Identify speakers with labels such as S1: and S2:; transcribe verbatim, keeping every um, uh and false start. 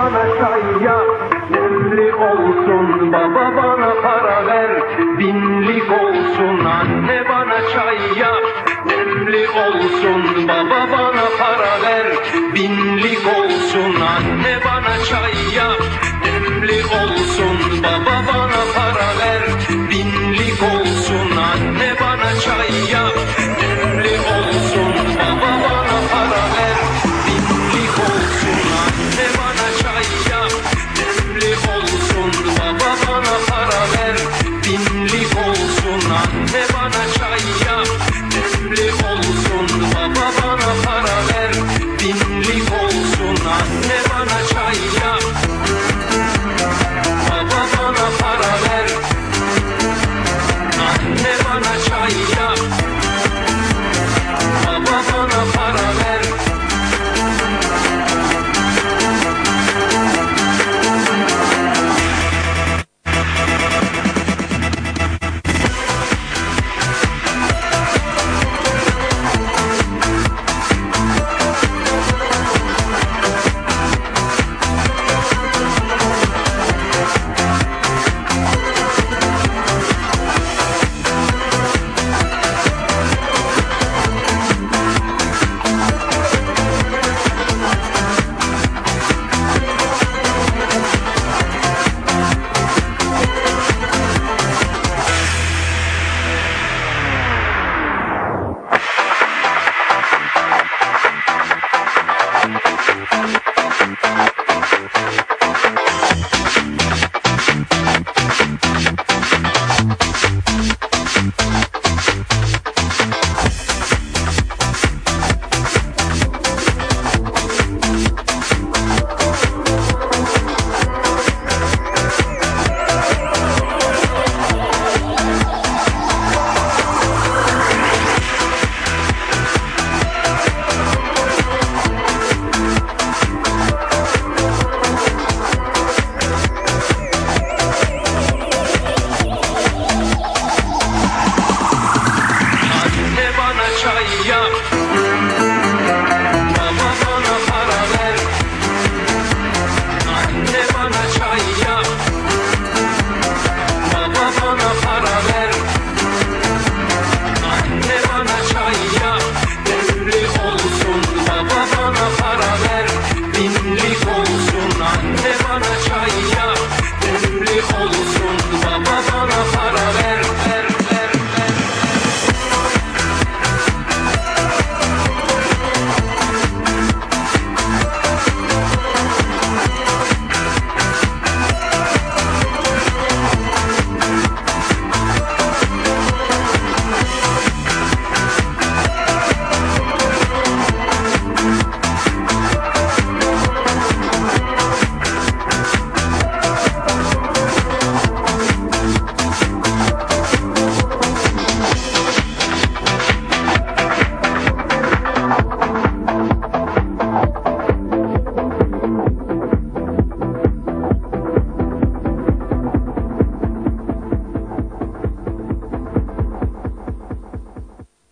S1: bana çay yap. Demli olsun baba bana para ver. Binlik olsun anne bana çay yap. Demli olsun baba bana para ver. Binlik olsun anne bana çay yap. Demli olsun baba bana para ver. Binlik olsun anne bana çay yap. Demli olsun baba bana para ver. Binlik olsun anne bana çay yap. Demli olsun baba bana para ver. Binlik olsun anne bana çay yap. Demli olsun baba bana para ver. Binlik olsun anne bana çay yap. Baba bana para ver. Anne bana çay yap. Baba bana para ver.
S2: Thank you.